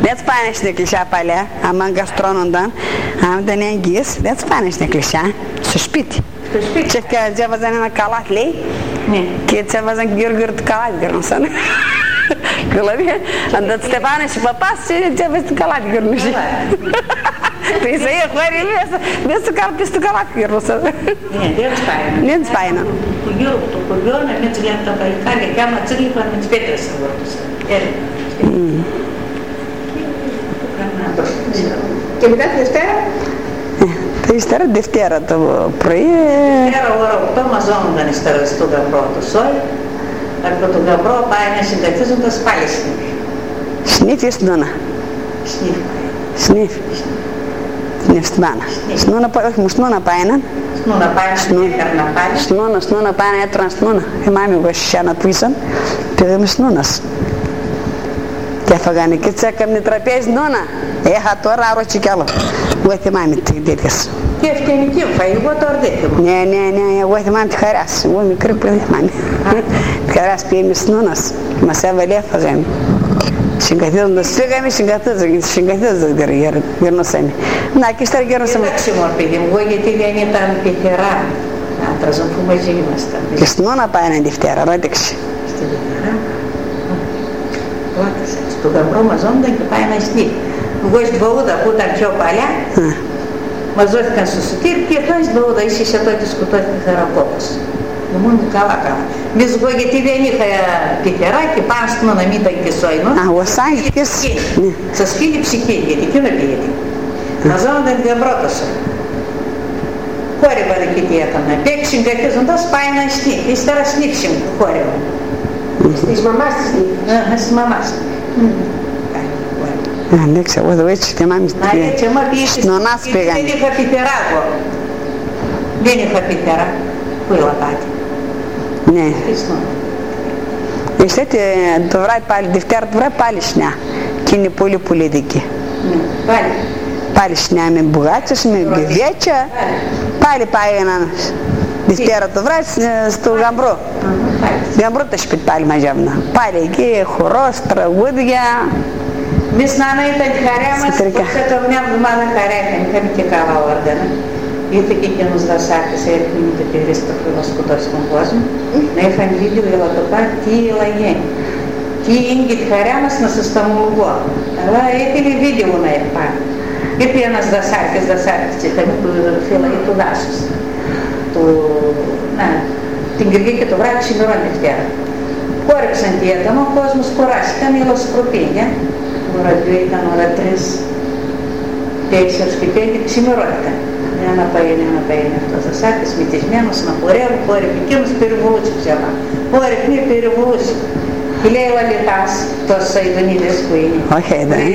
Δεν σπάνε κλεισιά παλιά, άμα αγκαστρώνονταν, άμα ήταν εγγύες, δεν σπάνε κλεισιά, στο σπίτι. Και έβαζαν ένα καλάθι, λέει, και έτσι έβαζαν γύρω του καλάθι, γύρνωσαν. Δηλαδή, αν τα στεφάνες οι παπάς, έτσι έβαζαν το καλάθι, γύρνωσαν. Είσαι η χώρη μέσα στο καλάθι, γύρνωσαν. Δεν σπάνε. Το κουγιό να μην τσιλιάνε τα παλικάρια, και άμα τσίλιπαν με τις πέτρες θα βορτούσαν. Και μετά τη Δευτέρα? Δευτέρα το πρωί. Δευτέρα ώρα 8 μαζόμονταν στο γαμπρό το σόι. Από το γαμπρό πάει να συντακτίζοντας πάλι σνίφ. Σνίφ ή σνούνα? Σνίφ. Σνίφ. Σνίφ στην πάνα. Σνούνα, όχι μου σνούνα πάει έναν. Σνούνα πάει να πάλι. Σνούνα πάει να έτρωνα σνούνα. Θυμάμαι εγώ σιάνα που ήσαν, πήγαμε σνούνας. Και έφαγανε και τσέκαμε τραπέζι νόνα. Έχα τώρα άρρωση κι άλλο. Εγώ θυμάμαι τέτοιες. Και ευκαινική μου φάει, εγώ τώρα δεν θυμάμαι. Ναι, εγώ θυμάμαι τη Χαράς. Εγώ μικρή που δεν θυμάμαι. Τη Χαράς πήγαμε σνούνας. Μας έβαλε έφαγαμε. Συγκαθίζοντας, φύγαμε συγκαθίζοντας γερνώσαμε. Να και ύστερα γερνώσαμε. Εντάξει μου παιδί μου, εγώ γιατί δεν ήταν πεθερά. Άντρας μου που μαζί ήμασταν. Και σνούνα πάει ένα Δευτέρα, ρώτηξε. Στη Δευτέρα. Στο γαμπρό μαζόμονταν και πάει να σνίφ. Εγώ στην Παούδα που ήταν πιο παλιά, μαζώθηκαν στο σωτήρ και εδώ στην Παούδα είσαι τότε σκοτώθηκε θεραπότας. Ήμουν καλά. Μες εγώ γιατί δεν είχα πεθερά και πάνω στο να μην ήταν και σόινο. Ο Σάγκης. Σας φύγει ψυχή, γιατί εκείνο πήγαινε. Μαζόμονταν γαμπρό τόσο. Χόρευαν εκεί τι έκανα. Πέξι συγκατίζοντας πάει να σνίφ. Ύστερα σνίφσιμ χόρευαν. Της μαμάς της νύχτας. Της μαμάς. Ναι, ξέρω, εδώ έτσι θυμάμαι σνονάς πήγαν. Δεν είχα πεθερά εγώ. Δεν είχα πεθερά. Πού έλα πάτη. Ναι. Είστε το βράδυ πάλι, Δευτέρα το βράδυ πάλι σνιά. Και είναι πολύ πολύ δική. Ναι, πάλι. Πάλι σνιά με μπουγάτσες, με γκυβέτια. Πάλι πάει έναν Δευτέρα το βράδυ στο γαμπρό. Γαμπρό το σπίτι πάλι μαζεύνα. Πάλι εκεί χορός, τραγούδια. Εμείς νάνα ήταν τη χαρά μας, после μια εβδομάδα χαρά είχαμε και καλά όργανα. Ήρθε και εκείνος δασάκης, έρχεται το περίστροφο να σκοτώσει τον κόσμο. Να είχαν βίντεο για το πάρει τι λαγένει. Τι είναι και τη χαρά μας να σας τα μουλγώ. Αλλά ήθελε βίντεο να πάρει. Ήρθε ένας δασάκης, είχαμε που φύλαγε του δάσους. Την Κυριακή και το βράδυ ξημερώνει Δευτέρα. Κόρεψαν τι έντομα, ο κόσμος κουράστηκαν, έλα σκροπίνια. Ώρα 2 ήταν ώρα 3, 4 και 5 ξημερώνηκαν. Ένα πάει αυτός ο Σάκης, μυτισμένος, να χορεύει, χόρευε εκείνος περιβολούσε ψηλά. Χόρευε, περιβολούσε. Και λέει ο Αλιτάς, τόσους αειδονίδες που είναι. Όχι,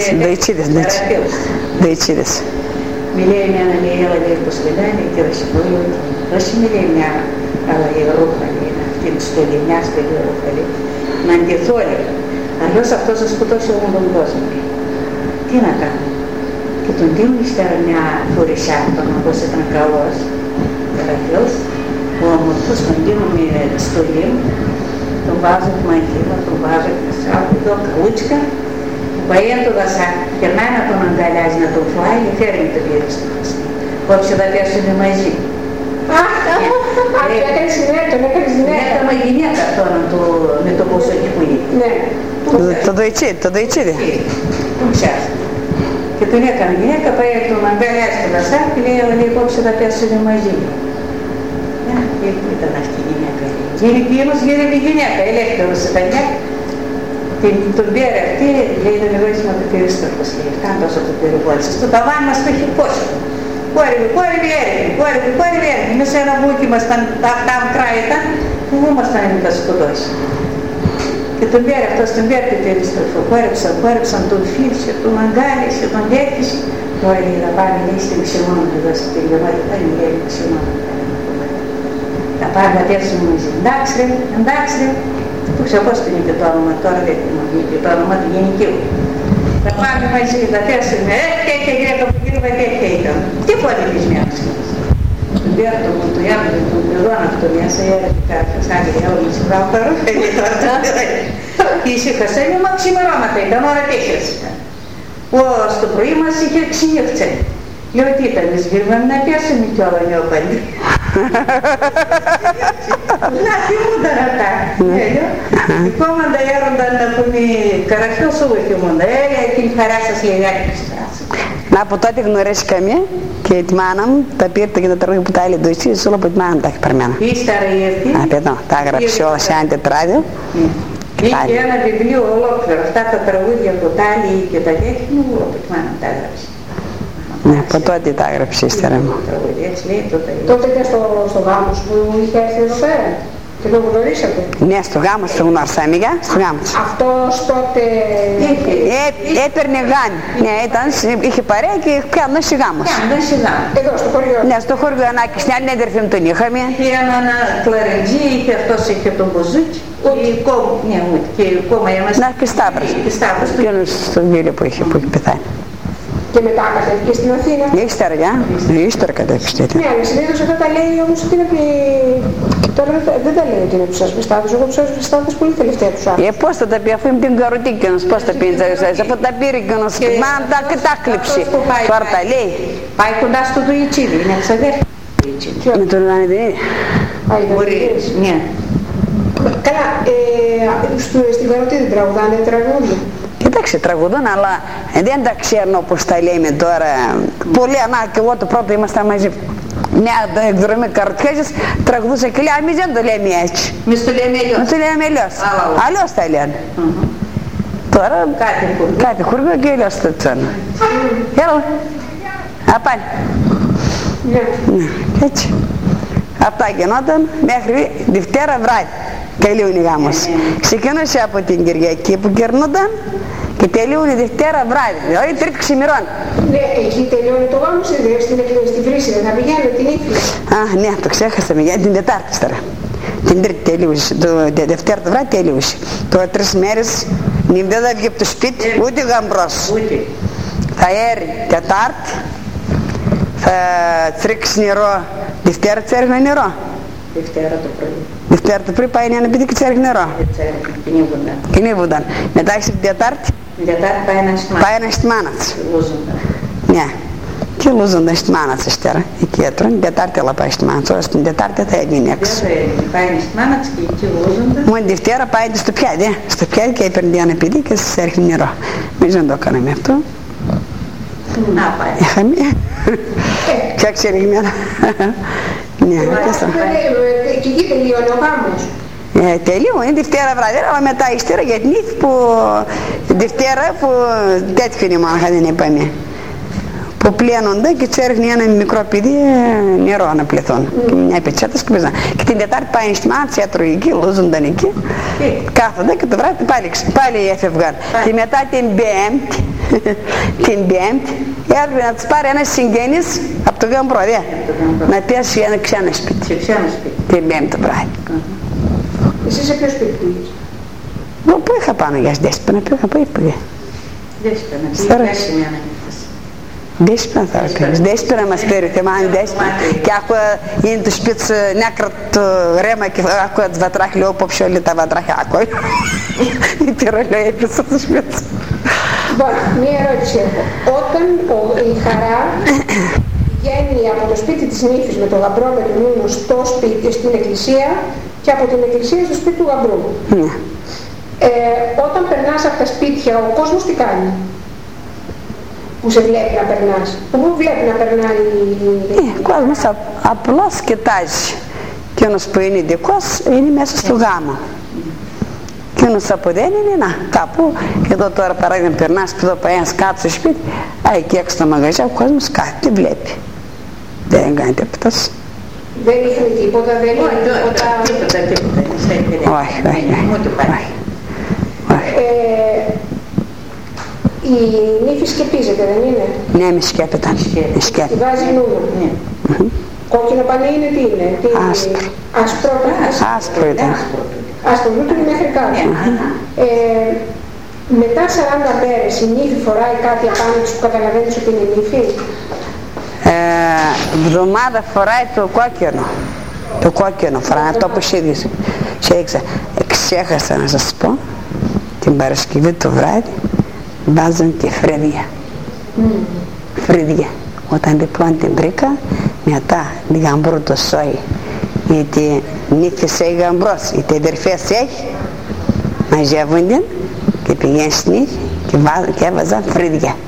δοϊτσίδες. Μιλάει εμένα, λέει, έλα λέει το σφυδάνι και ρωσικόλιο. Όχι μιλάει μια, αλλά η ρούχα λέει, αυτή είναι στολινιά, ρούχα λέει. Να αντιθώ λέει. Αλλιώς αυτός θα σκοτώσει όλον τον κόσμο. Τι να κάνω. Και τον δίνουν ύστερα μια φορεσιά, τον οποίος ήταν καλός, γραφιός, ο αμορφός τον δίνουν με στολή, τον βάζουν μαγείρα, τον βάζουν εδώ καούτσικα, πάει το δασάκι, περνάει να τον αγκαλιάζει, να τον φάει και φέρνει το πήρε στο φασί. Όποιος θα πέσουν μαζί. Έκανε συνέχεια, τον έκανε συνέχεια. Έκανα γυναίκα τώρα με το πόσο εκεί που είναι. Ναι. Το δοϊτσίδι. Πού ξέρεις. Και τον έκανε γυναίκα, πάει τον αγκαλιάζει το δασάκι, λέει όποιος θα πέσουν μαζί. Ήταν αυτή η γυναίκα. Εκείνος γίνεται γυναίκα, ελεύθερος ήταν. Τον πήρε αυτή, λέει τον εγωίσμα του περίστροφος, λέει, ήταν τόσο το περιβόλησες. Το ταβάνι μας το έχει πόσο. Κόρυβε, έρχεται. Εμείς ένα βούκι ήμασταν, αυτά μικρά ήταν, που ήμασταν να τα σκοτώσει. Και τον πήρε αυτός, τον πήρε το περίστροφο, κόρυψαν τον φίλησε, τον αγκάλισε, τον έφυσε. Τώρα λέει, θα πάνε, λέει, στην ξεμόνα του δώσει την γεμάτη, θα είναι λέει, ξεμόνα. Θα πάνε να πέσουν μαζί. Εντάξει ρε. Που ξέρω πώς την είπε το όνομα, τώρα δεν θυμάμαι, είπε το όνομα του γενικείου. Θα πάμε μαζί, θα πέσουμε, τέτοια γυναίκα που γύρω τέτοια ήταν. Τι πότε της μιας. Τον πέρτο μου, του Ιάννου, τον πεδόν αυτό μέσα, έρχεται κάποιος, άγγελε, όλοι σου βγάλω τα ρούχα, και τώρα τον πέρασε. Και ησύχασα, είναι μα ξημερώματα, ήταν ώρα 4 ήταν. Στο πρωί μας είχε ξύχτσε. Λέω τι ήταν, σβήρβαμε να πιάσουμε κι όλα νιώπανοι. Να θυμούνταν αυτά. Η κόμματα έρονταν να πούμε καραφιός όλο θυμούνταν. Την χαρά σας λέει άρχισε. Να από τότε γνωρίστηκα και τη μάνα μου, τα πήρε και τα τραγούδια που τα έλεγε το εσείς, όλα από τη μάνα μου τα έχει παρμένα. Ύστερα ήρθε. Από εδώ, τα έγραψε όλα σε ένα τετράδιο. Είχε ένα βιβλίο ολόκληρο, αυτά τα τραγούδια που τα έλεγε και τα δέχτηκε, όλα από τη μάνα μου τα έγραψε. Ναι, από τότε τα έγραψε ύστερα μου. Τότε και στο γάμο σου που είχε έρθει εδώ πέρα και το γνωρίσατε. Ναι, στο γάμο το γνώρισα, αμίγα, στο γάμο. Αυτός τότε... Έπαιρνε γάνη. Ναι, είχε παρέα και πιάνω σε γάμος. Εδώ στο χωριό. Ναι, στο χωριό Ανάκη, στην άλλη αδερφή μου τον είχαμε. Είχε έναν κλαρεντζή, είχε αυτός είχε τον μπουζούκι. Και η κόμμα έμαστε. Να, και Σταύρος. Ποιον στον Βίλιο που είχε πεθάνει. Και μετά κατέβηκε στην Αθήνα. Ύστερα κατέβηκε. Ναι, αλλά συνήθως αυτά τα λέει όμως ότι είναι... Τώρα δεν τα λέει ότι είναι τους ασβεστάδες, εγώ τους ασβεστάδες πολύ τελευταία τους άκουσα. Πώς θα τα πει, αφού είναι την καροτή και ένας, πώς τα πει, αφού τα πήρε και ένας, μάντα και τα κλείψει. Τώρα τα λέει. Πάει κοντά στο του Ιτσίδη, είναι εξαδέρφη. Με τον Ιωάννη δεν είναι. Μπορείς, ναι. Καλά, στην καροτή δεν τραγουδάνε τραγούδια. Κοιτάξτε, τραγουδούν, αλλά δεν τα ξέρουν όπως τα λέμε τώρα. Πολύ και εγώ το πρώτο ήμασταν μαζί. Μια εκδρομή καροτιάζης τραγουδούσα και λέει, εμείς δεν το λέμε έτσι. Εμείς το λέμε αλλιώς. Εμείς το λέμε αλλιώς. Αλλιώς τα λένε. Τώρα κάτι χωριό και αλλιώς το τσάνε. Έλα, απάνε. Έτσι. Αυτά γινόταν μέχρι Δευτέρα βράδυ. Τελείωνε η γάμος. Ξεκινούσε από την Κυριακή που κερνούνταν και τελείωνε Δευτέρα βράδυ, δηλαδή Τρίτη ξημερών. Ναι, εκεί τελειώνει το γάμος, στη Βρύση, δεν θα πηγαίνω την ύφη. Ναι, το ξέχασα, την Τετάρτη τώρα. Την Τρίτη τελείωσε, τη Δευτέρα το βράδυ τελείωσε. Τώρα 3 μέρες δεν θα βγει από το σπίτι, ούτε γαμπρός. Θα έρει Τετάρτη, θα τρίξει νερό, Δευτέρα τσέριχνε νερό. Δευτέρα το πρωί πάει ένα παιδί και τσέριχνε νερό. Κυνήγουνταν. Μετά έχει την Τετάρτη. Πάει ένα στη μάνα της. Ναι. Και λούζονταν στη μάνα της ύστερα. Εκεί έτρωνε. Την Τετάρτη αλλά πάει στη μάνα της. Όσο την Τετάρτη θα έμεινε έξω. Πάει στη μάνα της και εκεί λούζονταν. Μόνο τη Δευτέρα πάει στο πιάτι. Στο πιάτι και έπαιρνε ένα παιδί και σας έριχνε νερό. Εμείς δεν το κάναμε αυτό. Να πάει. Είχαμε. Ποια ξέρει μέρα. Και εκεί τελειώνει ο γάμος. Τελείωνε Δευτέρα βράδυ, αλλά μετά ύστερα για την ύφη που Δευτέρα που τέτοιο είναι μόνο δεν είπαμε. Που πλένονται και τσέριχνε ένα μικρό παιδί νερό να πληθούν. Και μια πετσέτας και πέζαν. Και την Τετάρτη πάει στη μάνα της, έτρωγε εκεί, λούζονταν εκεί. Κάθονταν και το βράδυ πάλι έφευγαν. Και μετά την Πέμπτη έπρεπε να της πάρει ένας συγγενής από το Βιόν Προδέ να πιάσει ένα ξένο σπίτι. Την Πέμπτη το βράδυ. Εσύ σε ποιο σπίτι πήγες? Πού είχα πάνω για Δέσποινα, πού πήγε. Δέσποινα μας πήρε, θυμάμαι Δέσποινα. Και ако είναι το σπίτι νέκρατο ρέμα και ако τις βατράχει, λέω πω πιο λέει τα βατράχει άκου. Η τυρολέα έπισε το σπίτι. Λοιπόν, μία ερώτηση έχω. Όταν η Χαρά βγαίνει από το σπίτι της νύφης με τον γαμπρό με τον Νούνο στο σπίτι, στην εκκλησία και από την εκκλησία στο σπίτι του γαμπρού. Όταν περνάς από τα σπίτια, ο κόσμος τι κάνει? Που σε βλέπει να περνάς? Πού βλέπει να περνάει? Ο κόσμος απλώς κοιτάζει. Και ένας που είναι ειδικός είναι μέσα στο γάμο. Και ένας από δεν είναι κάπου. Εδώ τώρα παράδειγμα περνάς εδώ πάει ένας κάτω στο σπίτι, εκεί έξω στο μαγαζί ο κόσμος κάτι τι βλέπει. Δεν κάνει τίποτα. Δεν ρίχνει τίποτα, δεν ρίχνει τίποτα. Όχι. Η νύφη σκεπίζεται, δεν είναι? Ναι, με σκέπεται. Τη βάζει Νούνο. Κόκκινο πανί είναι τι είναι? Άσπρο ήταν. Άσπρο λούτο μέχρι κάτω. Μετά 40 μέρες η νύφη φοράει κάτι απάνω της που καταλαβαίνεις ότι είναι νύφη? Εβδομάδα φοράει το κόκκινο. Το κόκκινο φοράει, αυτό που σύγχυσε. Ξέχασα να σας πω, την Παρασκευή το βράδυ βάζαν και φρενία. Φρύδια. Όταν διπλώνει την πρίκα, μετά την γαμπρού το σόι, γιατί νύχτες έχει γαμπρός, γιατί αδερφές έχει, μαζεύουν την και πηγαίνει στη νύχη και έβαζαν φρύδια.